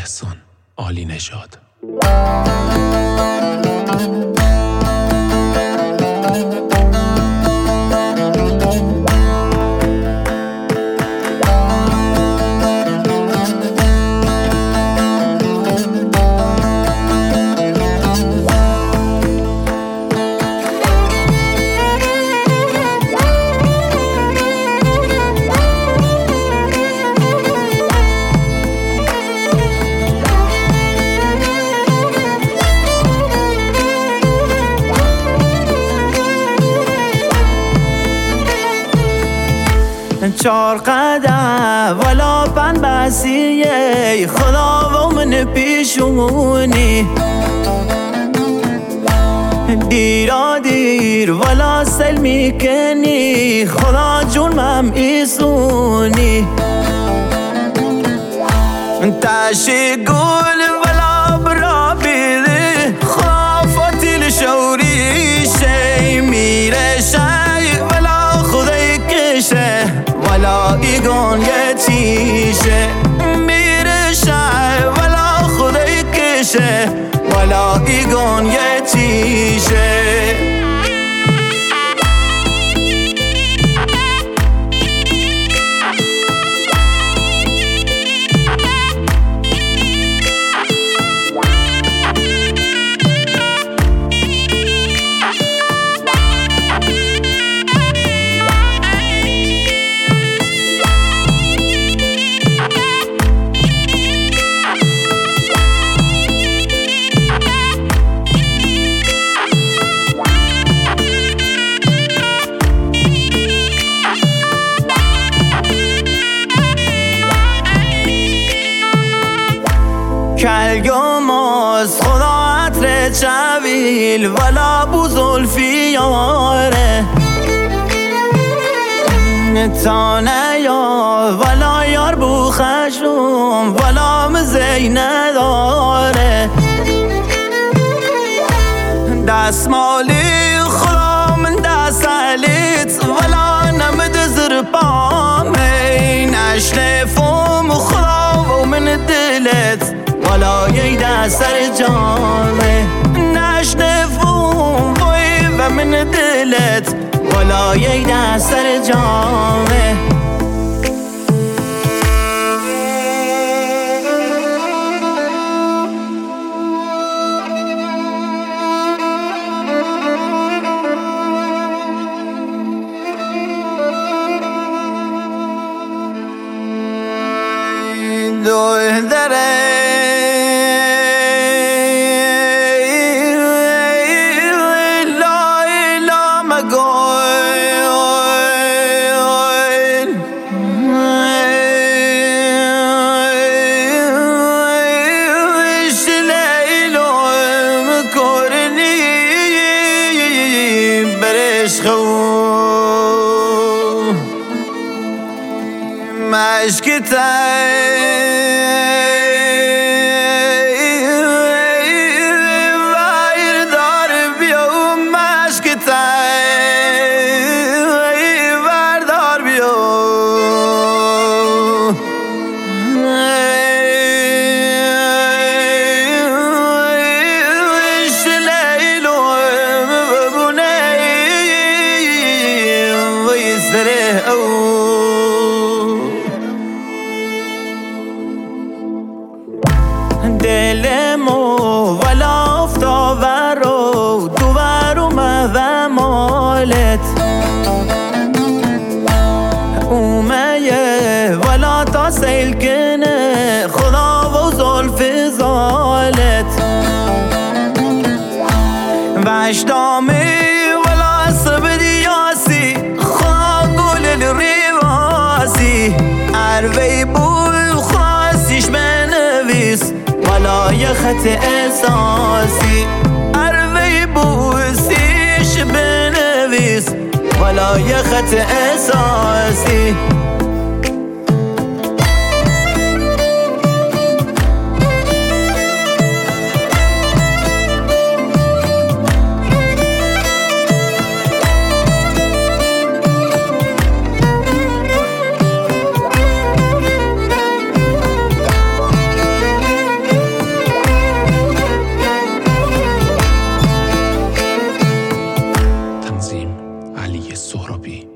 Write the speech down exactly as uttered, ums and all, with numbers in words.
احسان عالی نژاد. چار قدم ولا پن بسیه خدا و من پیشونی دیرا دیر ولا سل میکنی خدا جون مم ایسونی تاشی گل ولا برا بیده خافتی لشوری شی میره شی ولا خدای کشه ولا ایگان یه چیشه میره شای ولا خدای کشه ولا ایگان یه چیشه کلگماز خدا عطر چویل ولا بوزلفی یاره تانه یا ولا یار بو خشم ولا مزی نداره دست مالی خدا من دست علیت ولا نمد زر پامه نشنفم خدا و من دلت ولا یه سر جامه نشنفون وی و من دلت ولا یه سر جامه دو دره مشکتای ویر دار بیا مشکتای ویر دار بیا شلیلو ببونه ویسره او دلمو ولا افتاور و دوبر اومه مالت اومه ولا تا سیل کنه خدا و زلف زالت وشتامه ولا صبر یاسی خدا گل الریواسی عروی بول خواستیش بنویس ولا یه خط احساسی عروی بوسیش بنویس ولا یه خط احساسی سهرابی.